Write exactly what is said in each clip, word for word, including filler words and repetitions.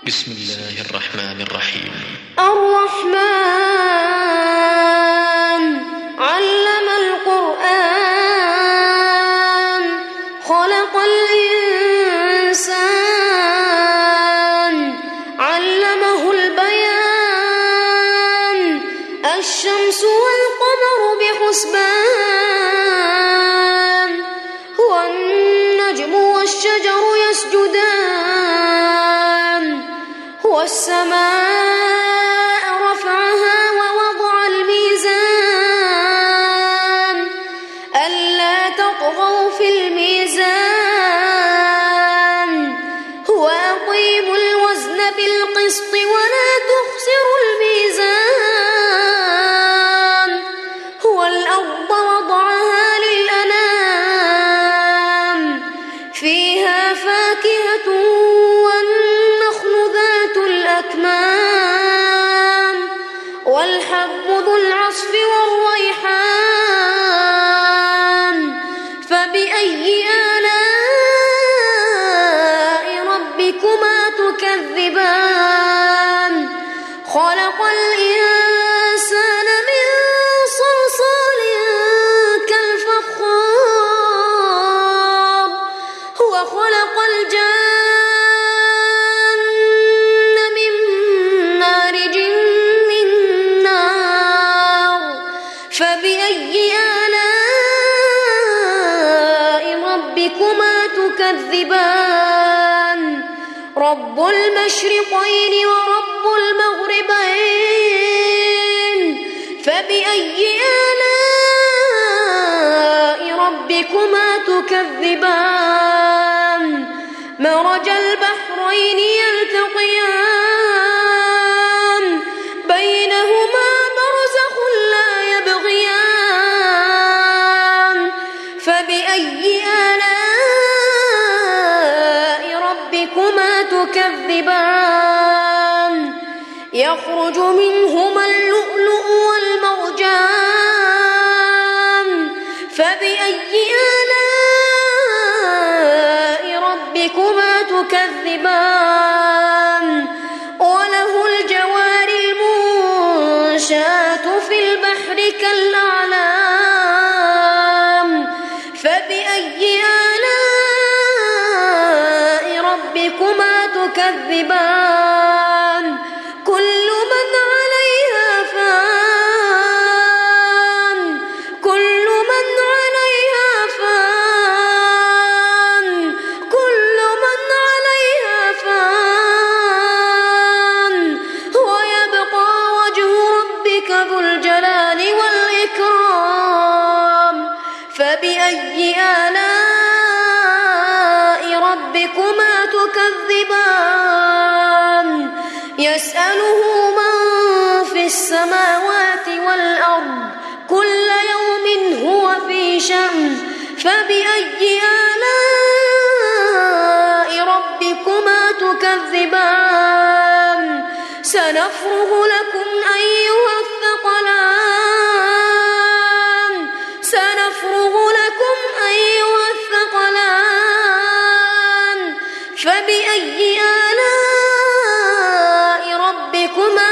بسم الله الرحمن الرحيم. الرحمن علم القرآن خلق الإنسان علمه البيان الشمس والقمر بحسبان هو النجم والشجر يسجدان هو السماء رفعها ووضع الميزان ألا تطغوا في الميزان هو أقيم الوزن بالقسط ولا تخسروا الميزان هو الأرض وضعها للأنام فيها فاكهة الأكمام والحب ذو العصف والريحان فبأي آلاء ربكما تكذبان خلق الإنسان من صلصال كالفخار هو خلق الجان فبأي آلاء ربكما تكذبان رب المشرقين ورب المغربين فبأي آلاء ربكما تكذبان مرج البحرين يلتقيان بينهما برزخ لا يبغيان فبأي آلاء ربكما تكذبان يخرج منهما اللؤلؤ والمرجان فبأي آلاء ربكما تكذبان وله الجوار المنشآت في البحر كالأعلام فبأي آلاء ربكما تكذبان كل من عليها فان كل من عليها فان كل من عليها فان ويبقى وجه ربك ذو الجلال والإكرام فبأي آلاء ربكما تكذبان يسأله من في السماوات والأرض كل يوم هو في شأن فبأي آلاء ربكما تكذبان سنفرغ لكم أيها الثقلان سنفرغ لكم أيها الثقلان فبأي آلاء ربكما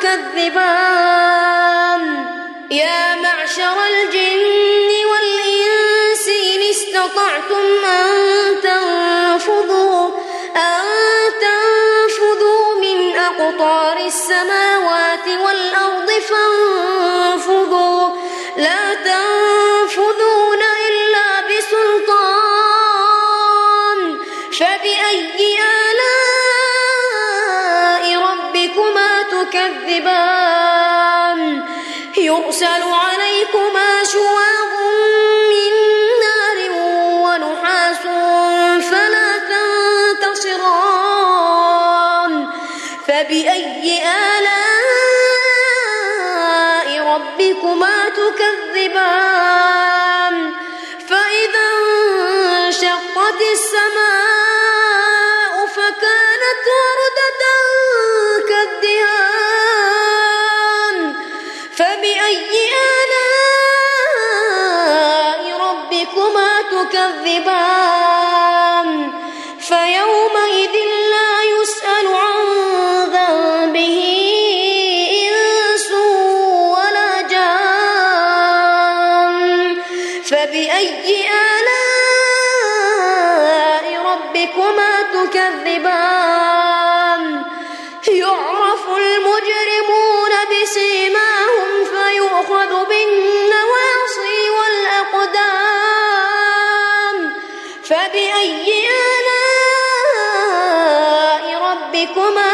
تكذبان يا معشر الجن والإنس إن استطعتم أن تنفذوا أن تنفذوا من أقطار السماوات والأرض فانفذوا لا تنفذون إلا بسلطان فبأي آلاء ربكما تكذبان يرسل عليكما شواظ من نار ونحاس فلا تنتصران فبأي آلاء ربكما تكذبان فإذا انشقت السماء فكانت وردة كالدهان فبأي آلاء ربكما تكذبان فيومئذ لا يسأل عن ربكما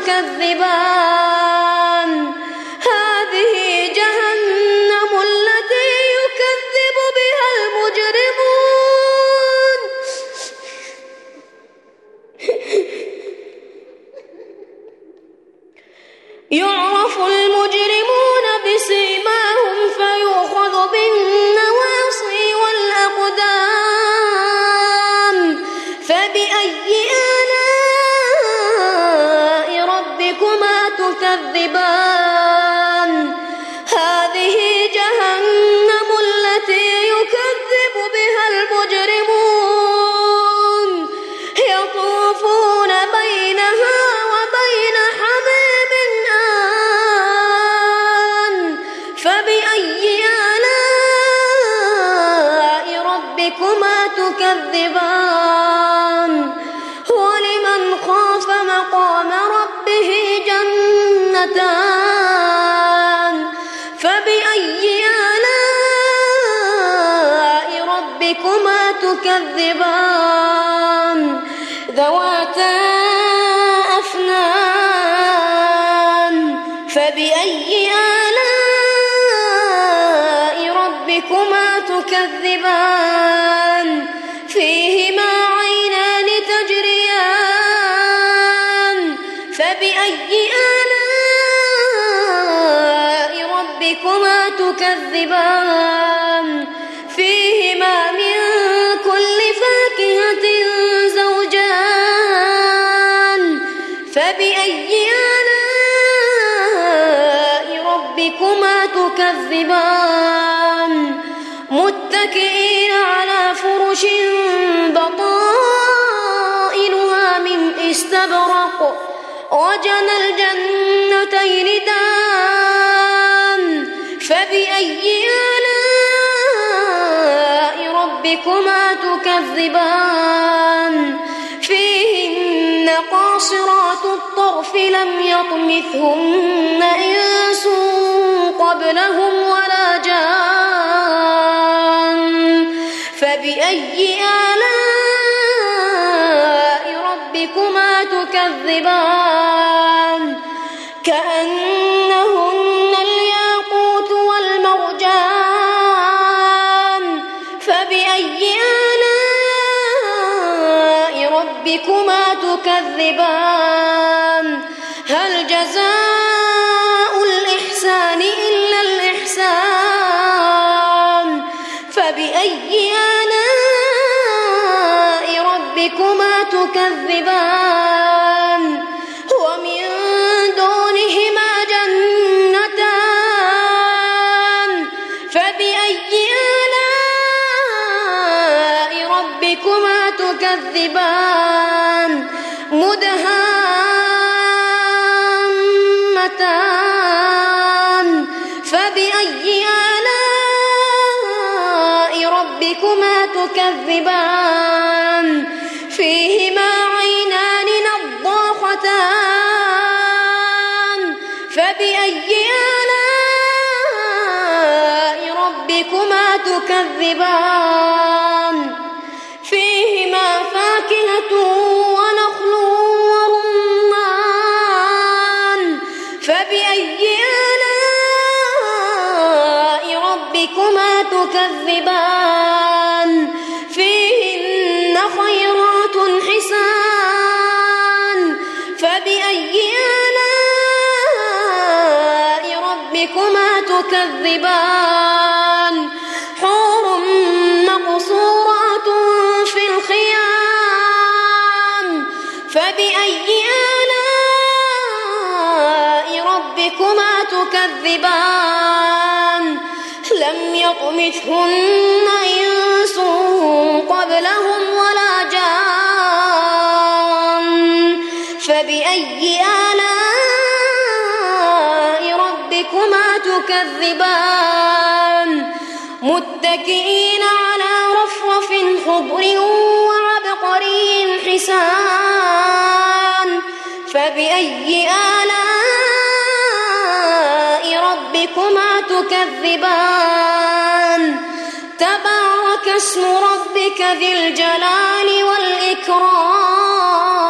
تكذبان هذه جهنم التي يكذب بها المجرمون يعرف المجرمون بسيماهم فيؤخذ بالنواصي والأقدام فبأي آلاء ربكما تكذبان هذه جهنم التي يكذب بها المجرمون يطوفون بينها وبين حميم آن فبأي آلاء ربكما تكذبان ولمن خاف مقام ربه جنتان فبأي آلاء ربكما تكذبان ذواتا أفنان فبأي آلاء ربكما تكذبان فيهما عينان تجريان فبأي آلاء ربكما تكذبان فيهما من كل فاكهة زوجان فبأي آلاء ربكما تكذبان متكئين على فرش بطائنها من استبرق وجنى الجنتين دان فبأي آلاء ربكما تكذبان فيهن قاصرات الطرف لم يطمثهن إنس قبلهم ولا جان فبأي آلاء ربكما تكذبان كأنهن الياقوت والمرجان فبأي آلاء ربكما تكذبان هل جزاء الإحسان إلا الإحسان فبأي آلاء ربكما تكذبان ومن دونهما جنتان فبأي آلاء ربكما تكذبان مدهامتان فبأي آلاء ربكما تكذبان فيهما عينان نضاختان فبأي آلاء ربكما تكذبان فيهما فاكهة ونخل ورمان فبأي آلاء ربكما تكذبان فيهن خيرات حسان فبأي آلاء ربكما تكذبان حور مقصورات في الخيام فبأي آلاء ربكما تكذبان لم يطمثهن إنس قبلهم ولا جان فبأي آلاء ربكما تكذبان متكئين على رفرف خضر وعبقري حسان فبأي آلاء ربكما تكذبان تبارك اسم ربك ذي الجلال والإكرام